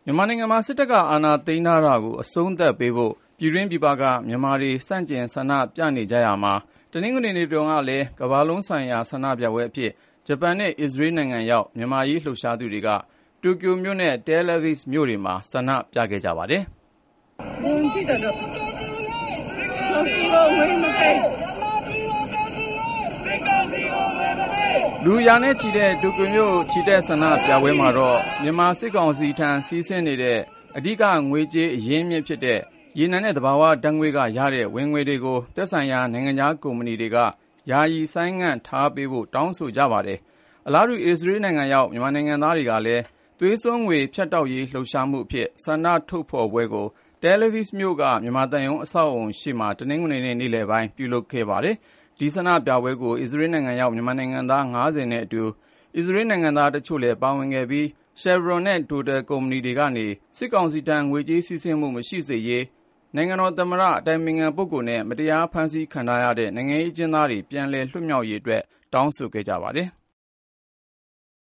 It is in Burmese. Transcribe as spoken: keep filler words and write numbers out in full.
မြန်မာနိုင်ငံမှာစစ်တပ်ကအာဏာသိမ်းထားတာကိုအဆုံးသတ်ပေးဖို့ပြည်တွင်းပြည်ပကမြန်မာတွေစန့်ကျင်ဆန္ဒပြနေကြရမှာတနင်္ဂနွေနေ့တုန်းကလည်းကမ္ဘာလုံးဆိုင်ရာဆန္ဒပြပွဲအဖြစ်ဂျပန်နဲ့အစ္စရေးနိုင်ငံရောက်မြန်မာရေးလှုပ်ရှားသူတွေကတိုကျိုမြို့နဲ့တဲလ်အဗစ်မြို့တွေမှာဆန္ဒပြခဲ့ကြပါတယ်။လူရာနဲ့ချီတဲ့တိုကျိုမြို့ချီတက်ဆန္ဒပြပွဲမှာတော့မြန်မာစစ်ကောင်စီထံစီးဆင်းနေတဲ့အဓိကငွေကြေးအရင်းအမြစ်ဖြစ်တဲ့ရေနံနဲ့သဘာဝဓာတ်ငွေ့ကရတဲ့ဝင်ငွေတွေကိုသက်ဆိုင်ရာနိုင်ငံခြားကုမ္ပဏီတွေကယာယီဆိုင်းငံ့ထားပေးဖို့တောင်းဆိုကြပါတယ်။အလားတူအစ္စရေးနိုင်ငံရောက်မြန်မာနိုင်ငံသားတွေကလည်းသွေးစွန်းငွေဖြတ်တောက်ရေးလှုပ်ရှားမှုအဖြစ်ဆန္ဒထုတ်ဖော်ပွဲကိုတဲလ်အဗစ်မြို့ကမြန်မာသံရုံးအဆောက်အအုံရှေ့မှာတနင်္ဂနွေနေ့နေ့လယ်ပိုင်းပြုလုပ်ခဲ့ပါတယ်။ဒီဆန္ဒပြပွဲကိုအစ္စရေးနိုင်ငံရောက်မြန်မာနိုင်ငံသားငါးဆယ်နဲ့အတူအစ္စရေးနိုင်ငံသားတချို့လည်းပါဝင်ခဲ့ပြီး Chevron နဲ့ Total ကုမ္ပဏီတွေကနေစစ်ကောင်စီထံငွေကြေးစီးဆင်းမှုမရှိစေရေးနိုင်ငံတော်သမ္မတအတိုင်ပင်ခံပုဂ္ဂိုလ်နဲ့မတရားဖမ်းဆီးခံထားရတဲ့နိုင်ငံရေးအကျဉ်းသားတွေပြန်လည်လွတ်မြောက်ရေးအတွက်တောင်းဆိုခဲ့ကြပါတယ်။